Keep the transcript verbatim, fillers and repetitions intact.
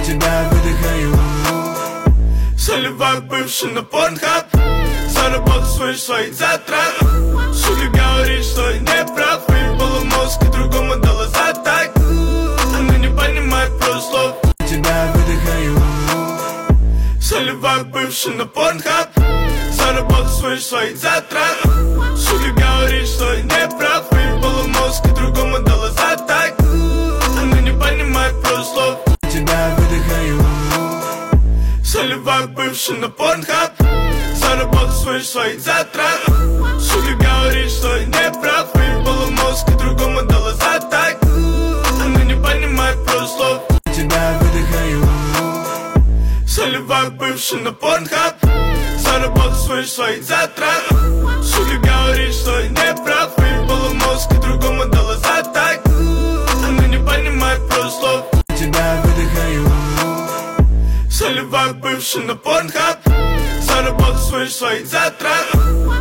тебя выдыхаю. Заливаю бывший на порнхаб, заработал свой своих затрат. Сука говорит, что я не прав, выебала мозг и другому дала за так. Она не понимает просто слов. Тебя выдыхаю. Заливаю бывший на порнхаб, заработал свой своих затрат. Сука говорит, что я не прав, выебала мозг и другому дала за так. Она не понимает просто слов. Тебя выдыхаю. Заливаю бывший на порнхаб, заработал свой своих затрат. Сука говорит, что я не прав, выебала мозг и другому дала за так. Она не понимает просто слов. Тебя выдыхаю. Заливаю бывший на порнхаб, заработал свой своих затрат. Сука говорит, что я не прав, выебала мозг и другому дала за так. Она не понимает просто слов. Тебя выдыхаю. Заливаю бывший на порнхаб, заработал свой своих затрат.